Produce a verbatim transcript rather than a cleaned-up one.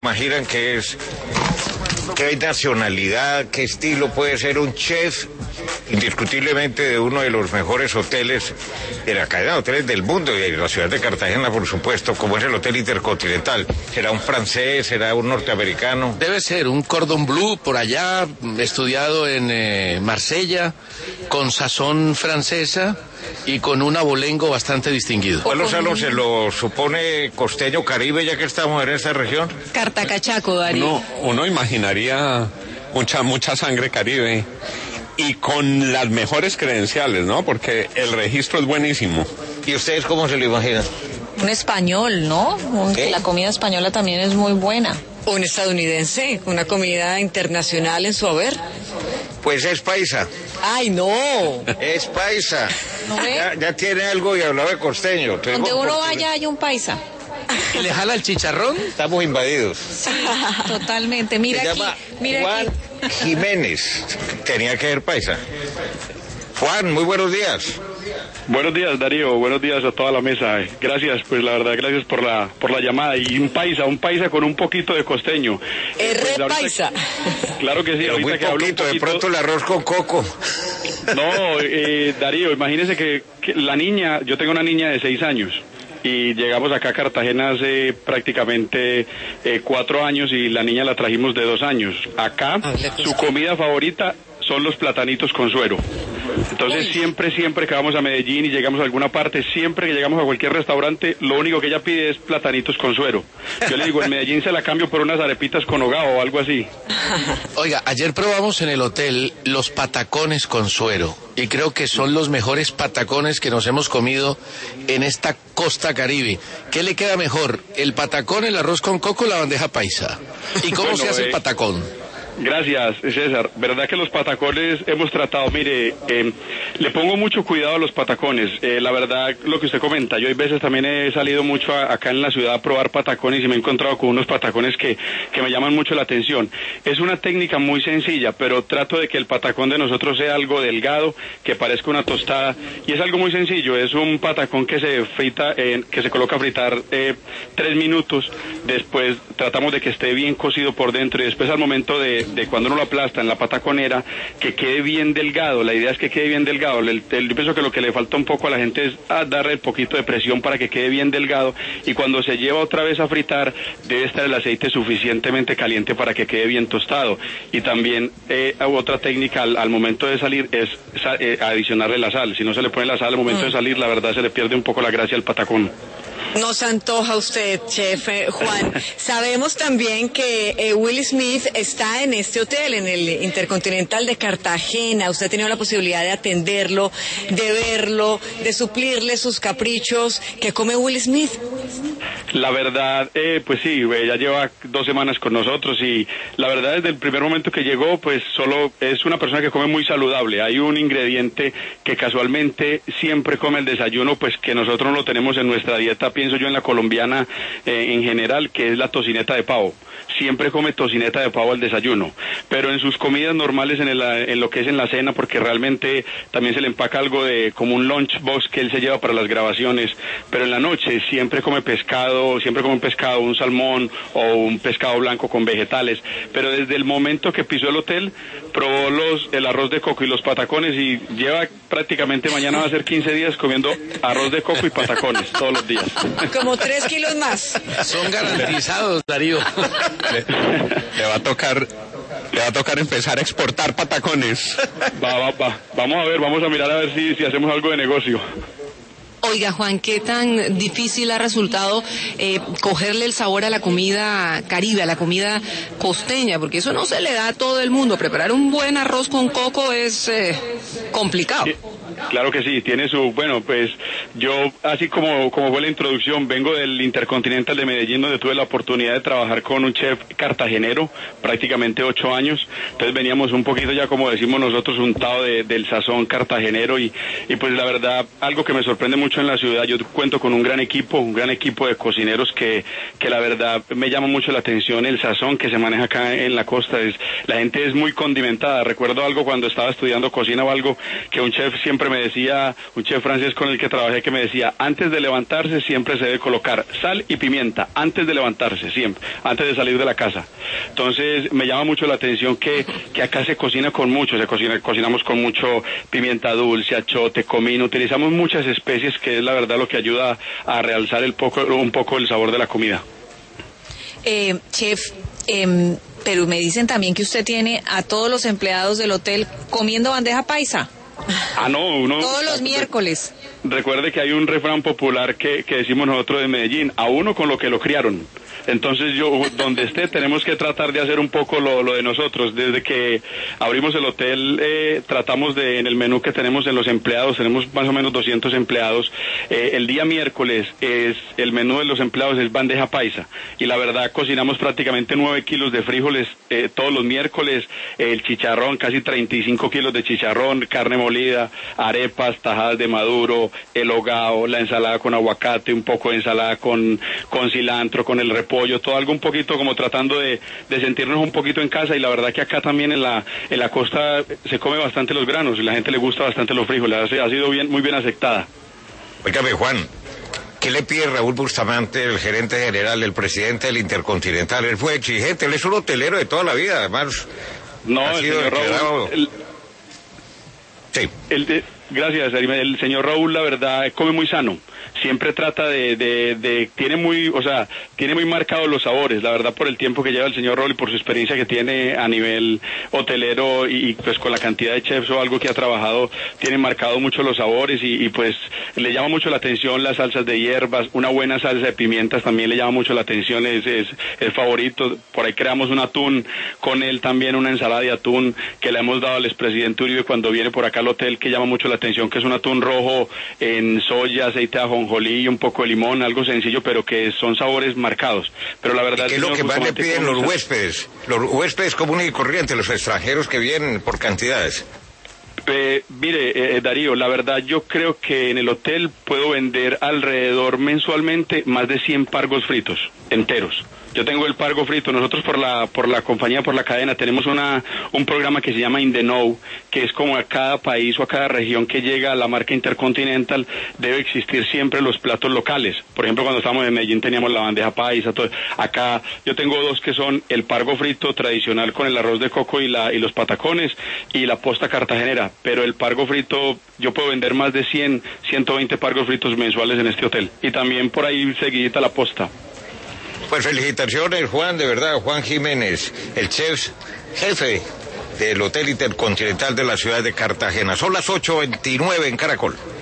Imaginan qué es, qué nacionalidad, qué estilo puede ser un chef, indiscutiblemente de uno de los mejores hoteles de la cadena de hoteles del mundo y de la ciudad de Cartagena, por supuesto, como es el Hotel Intercontinental. ¿Será un francés, será un norteamericano? Debe ser un cordon bleu por allá, estudiado en eh, Marsella, con sazón francesa y con un abolengo bastante distinguido. ¿Cuál Gonzalo se lo supone costeño caribe, ya que estamos en esta región? Cartacachaco, Darío. Uno, uno imaginaría mucha, mucha sangre caribe y con las mejores credenciales, ¿no? Porque el registro es buenísimo. ¿Y ustedes cómo se lo imaginan? Un español, ¿no? Un, ¿Sí? La comida española también es muy buena. Un estadounidense, una comida internacional en su haber. Pues es paisa. ¡Ay, no! Es paisa. ¿No ve? Ya, ya tiene algo y hablaba de costeño. Donde uno vaya hay un paisa. ¿Y le jala el chicharrón? Estamos invadidos. Sí, totalmente. Mira Se aquí, llama mira Juan aquí. Jiménez. Tenía que ser paisa. Juan, muy buenos días. Buenos días, Darío, buenos días a toda la mesa. Gracias, pues la verdad, gracias por la por la llamada. Y un paisa, un paisa con un poquito de costeño. Es Pues, re ahorita- paisa. Claro que sí, Pero ahorita muy que hablo un poquito, de poquito- pronto el arroz con coco. No, eh, Darío, imagínese que, que la niña, yo tengo una niña de seis años. Y llegamos acá a Cartagena hace prácticamente eh, cuatro años y la niña la trajimos de dos años. Acá, su comida favorita son los platanitos con suero. Entonces siempre, siempre que vamos a Medellín y llegamos a alguna parte, siempre que llegamos a cualquier restaurante, lo único que ella pide es platanitos con suero. Yo le digo, en Medellín se la cambio por unas arepitas con hogao o algo así. Oiga, ayer probamos en el hotel los patacones con suero y creo que son los mejores patacones que nos hemos comido en esta costa caribe. ¿Qué le queda mejor, el patacón, el arroz con coco o la bandeja paisa? ¿Y cómo Bueno, se hace eh, el patacón? Gracias, César. Verdad que los patacones hemos tratado, mire, eh, le pongo mucho cuidado a los patacones. Eh, la verdad, lo que usted comenta, yo hay veces también he salido mucho a, acá en la ciudad a probar patacones y me he encontrado con unos patacones que, que me llaman mucho la atención. Es una técnica muy sencilla, pero trato de que el patacón de nosotros sea algo delgado, que parezca una tostada, y es algo muy sencillo. Es un patacón que se frita, eh, que se coloca a fritar eh, tres minutos. Después tratamos de que esté bien cocido por dentro y después al momento de de cuando uno lo aplasta en la pataconera, que quede bien delgado. La idea es que quede bien delgado. El, el, yo pienso que lo que le falta un poco a la gente es a darle un poquito de presión para que quede bien delgado, y cuando se lleva otra vez a fritar debe estar el aceite suficientemente caliente para que quede bien tostado. Y también eh, otra técnica al, al momento de salir es eh, adicionarle la sal. Si no se le pone la sal al momento mm. de salir, la verdad se le pierde un poco la gracia al patacón. Nos antoja usted, chef eh, Juan. Sabemos también que eh, Will Smith está en este hotel, en el Intercontinental de Cartagena. Usted ha tenido la posibilidad de atenderlo, de verlo, de suplirle sus caprichos. ¿Qué come Will Smith? La verdad, eh, pues sí, eh, ya lleva dos semanas con nosotros y la verdad desde el primer momento que llegó, pues solo es una persona que come muy saludable. Hay un ingrediente que casualmente siempre come el desayuno, pues que nosotros no lo tenemos en nuestra dieta, pienso yo en la colombiana eh, en general, que es la tocineta de pavo. Siempre come tocineta de pavo al desayuno, pero en sus comidas normales, en, el, en lo que es en la cena, porque realmente también se le empaca algo de como un lunchbox que él se lleva para las grabaciones, pero en la noche siempre come pescado, siempre come un pescado, un salmón o un pescado blanco con vegetales, pero desde el momento que pisó el hotel, probó los, el arroz de coco y los patacones y lleva prácticamente, mañana va a ser quince días comiendo arroz de coco y patacones todos los días. Como tres kilos más. Son garantizados, Darío. Le, le va a tocar, le va a tocar empezar a exportar patacones. Va, va, va. Vamos a ver, vamos a mirar a ver si, si hacemos algo de negocio. Oiga, Juan, ¿qué tan difícil ha resultado eh, cogerle el sabor a la comida caribe, a la comida costeña? Porque eso no se le da a todo el mundo. Preparar un buen arroz con coco es eh, complicado. Sí. Claro que sí, tiene su, bueno, pues yo, así como, como fue la introducción, vengo del Intercontinental de Medellín, donde tuve la oportunidad de trabajar con un chef cartagenero, prácticamente ocho años, entonces veníamos un poquito ya, como decimos nosotros, untado de, del sazón cartagenero, y, y pues la verdad, algo que me sorprende mucho en la ciudad, yo cuento con un gran equipo, un gran equipo de cocineros que, que la verdad me llama mucho la atención, el sazón que se maneja acá en la costa, es, la gente es muy condimentada. Recuerdo algo cuando estaba estudiando cocina o algo, que un chef siempre me me decía, un chef francés con el que trabajé, que me decía, antes de levantarse siempre se debe colocar sal y pimienta, antes de levantarse, siempre, antes de salir de la casa. Entonces, me llama mucho la atención que, que acá se cocina con mucho, se cocina, cocinamos con mucho pimienta dulce, achote, comino, utilizamos muchas especies, que es la verdad lo que ayuda a realzar el poco, un poco el sabor de la comida. Eh, chef, eh, pero me dicen también que usted tiene a todos los empleados del hotel comiendo bandeja paisa. Ah, no, uno... Todos los miércoles. Recuerde que hay un refrán popular que, que decimos nosotros de Medellín, a uno con lo que lo criaron. Entonces yo, donde esté, tenemos que tratar de hacer un poco lo, lo de nosotros. Desde que abrimos el hotel, eh, tratamos de, en el menú que tenemos en los empleados, tenemos más o menos doscientos empleados, eh, el día miércoles es el menú de los empleados es bandeja paisa. Y la verdad, cocinamos prácticamente nueve kilos de frijoles eh, todos los miércoles, eh, el chicharrón, casi treinta y cinco kilos de chicharrón, carne molida, arepas, tajadas de maduro, el hogao, la ensalada con aguacate, un poco de ensalada con, con cilantro, con el repollo, todo algo un poquito como tratando de, de sentirnos un poquito en casa. Y la verdad que acá también en la en la costa se come bastante los granos y la gente le gusta bastante los frijoles, ha, ha sido bien muy bien aceptada. Óigame, Juan, ¿qué le pide Raúl Bustamante, el gerente general, el presidente del Intercontinental? Él fue exigente, él es un hotelero de toda la vida, además. No, el señor Raúl, el, sí. el de, gracias, el señor Raúl, la verdad, come muy sano. Siempre trata de, de, de, tiene muy, o sea, tiene muy marcados los sabores, la verdad, por el tiempo que lleva el señor Raúl y por su experiencia que tiene a nivel hotelero y, y pues con la cantidad de chefs o algo que ha trabajado, tiene marcado mucho los sabores y, y pues le llama mucho la atención las salsas de hierbas, una buena salsa de pimientas también le llama mucho la atención, es, es el favorito. Por ahí creamos un atún con él también, una ensalada de atún que le hemos dado al expresidente Uribe cuando viene por acá al hotel, que llama mucho la atención, que es un atún rojo en soya, aceite de ajonjolí y un poco de limón, algo sencillo, pero que son sabores marcados. Pero la verdad, ¿y qué es lo que más le piden los huéspedes? Los huéspedes comunes y corrientes, los extranjeros que vienen por cantidades. Eh, mire, eh, Darío, la verdad yo creo que en el hotel puedo vender alrededor mensualmente más de cien pargos fritos enteros. Yo tengo el pargo frito. Nosotros por la por la compañía, por la cadena, tenemos una un programa que se llama In the Know, que es como a cada país o a cada región que llega a la marca Intercontinental debe existir siempre los platos locales. Por ejemplo, cuando estábamos en Medellín teníamos la bandeja paisa. Todo. Acá yo tengo dos que son el pargo frito tradicional con el arroz de coco y la y los patacones y la posta cartagenera. Pero el pargo frito, yo puedo vender más de cien, ciento veinte pargos fritos mensuales en este hotel. Y también por ahí seguidita la posta. Pues felicitaciones, Juan, de verdad, Juan Jiménez, el chef jefe del Hotel Intercontinental de la ciudad de Cartagena. Son las ocho veintinueve en Caracol.